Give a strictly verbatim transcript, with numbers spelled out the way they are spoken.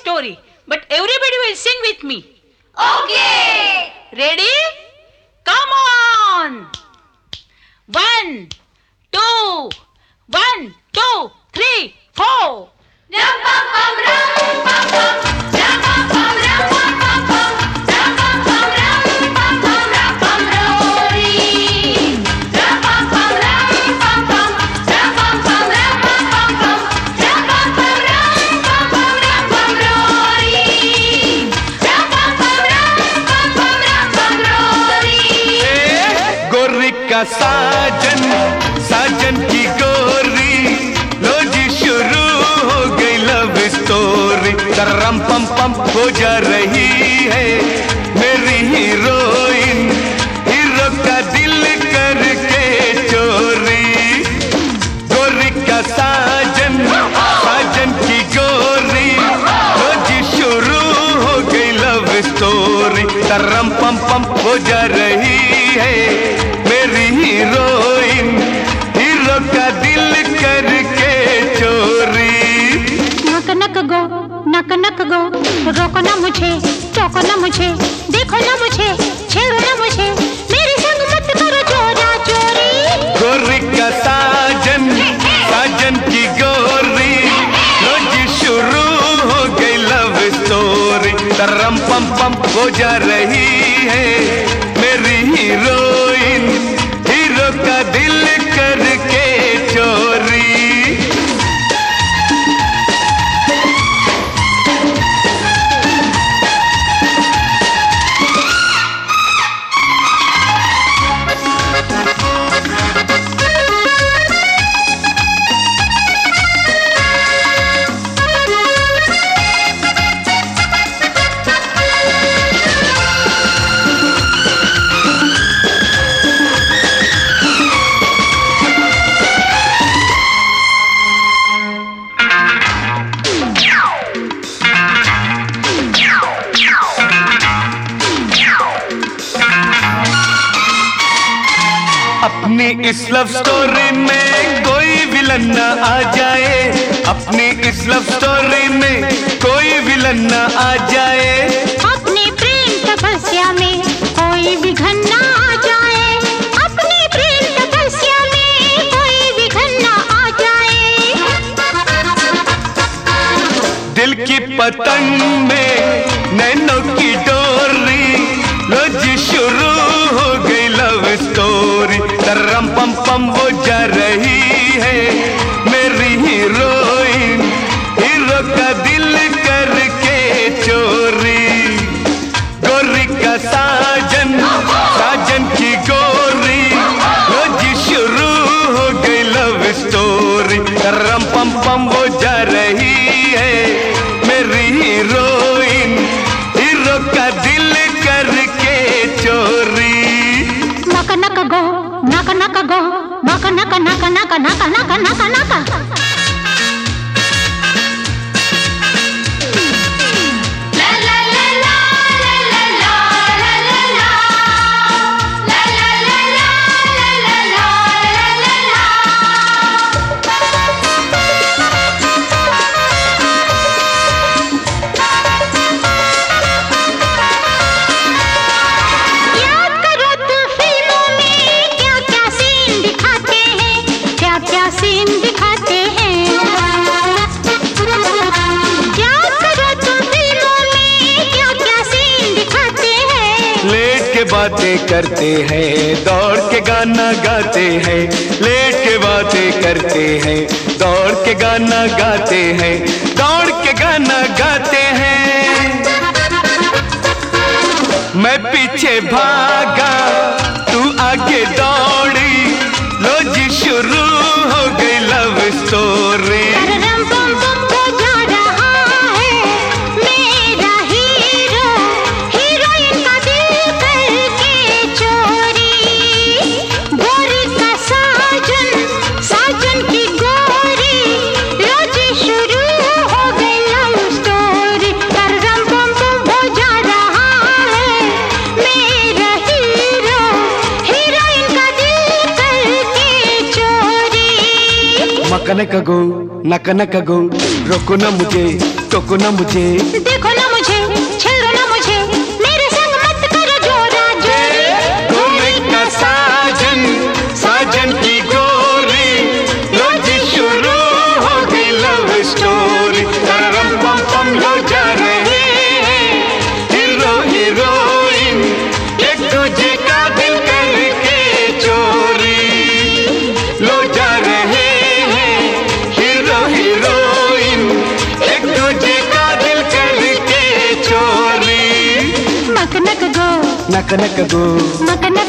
story, but everybody will sing with me. Okay. Ready? Come on. One, two, one, two, three, four. Rum pum pum rum pum pum. Rum pum pum rum pum pum pum. Rum pum pum rum pum pum rum pum rory. Rum pum pum rum pum pum. Rum pum pum rum pum pum pum. Rum pum pum rum pum pum rum pum rory. Rum pum pum rum pum pum rum pum rory. गोरी का साजन साजन की गोरी लो जी शुरू हो गई love story तरम पम पम हो जा रही है मेरी हीरोइन हीरो का दिल करके चोरी गोरी का साजन साजन की गोरी लो जी शुरू हो गई लव स्टोरी तरम पम पम हो जा रही है मेरी हीरोइन हीरो का दिल करके चोरी नक नक गो नक नक गो रोको ना मुझे टोको ना मुझे देखो ना मुझे छेड़ो ना मुझे मेरे संग मत करो चोरा चोरी गोरी का साजन साजन की गोरी रोजी शुरू हो गई लव स्टोरी तरम पम पम हो जा रही है मेरी हीरोइन हीरो का दिल करके चोरी अपनी इस लव स्टोरी में कोई विलन न आ जाए अपनी इस लव स्टोरी में कोई विलन न आ जाए अपने प्रेम तपस्या में कोई विघन ना आ जाए अपने प्रेम तपस्या में कोई विघन ना आ जाए दिल की पतंग में नैनों की डोरी लो जी शुरू हो गई लव स्टोरी तरम पम पम हो जा रही है मेरी हीरोइन हीरो का दिल करके चोरी गोरी का साजन साजन की गोरी लो जी शुरू हो गई लव स्टोरी तरम पम पम हो जा रही है मेरी हीरोइन हीरो का दिल करके चोरी नक नक गो नक नक गो नक नक नक नक नक नक नक नक La la la la la la la la la la la la la la la la la याद करो तो फिल्मों में क्या क्या सीन दिखाते हैं क्या क्या सीन दिखाते हैं याद करो तो फिल्मों में क्या क्या सीन दिखाते हैं लेट के बातें करते हैं दौड़ के गाना गाते हैं लेट के बातें करते हैं दौड़ के गाना गाते हैं दौड़ के गाना गाते हैं मैं पीछे भागा तू आगे दौड़ी लो जी शुरू हो गई लव स्टोरी रम पम पम हो जा रहा है मेरा हीरो हीरोइन का दिल करके चोरी गोरी का साजन साजन की गोरी रोज शुरू हो गई लव स्टोरी रम पम पम हो जा रहा है मेरा हीरो हीरोइन का दिल करके चोरी मकन कगो नकन कगो रोको ना मुझे टोको ना मुझे, देखो ना मुझे, छेड़ो ना मुझे, मेरे संग मत करो जोरा जोरी। गोरे का साजन, साजन की गोरी, लो जी शुरू हो गई लव स्टोरी। तररम पम पम लो जा रहे हैं हीरो हीरोइन, एक दूजे का दिल करके चोरी। लो जा रहे हैं हीरो हीरोइन, एक दूजे का दिल करके चोरी। मक नक गो, नक नक गो, मक नक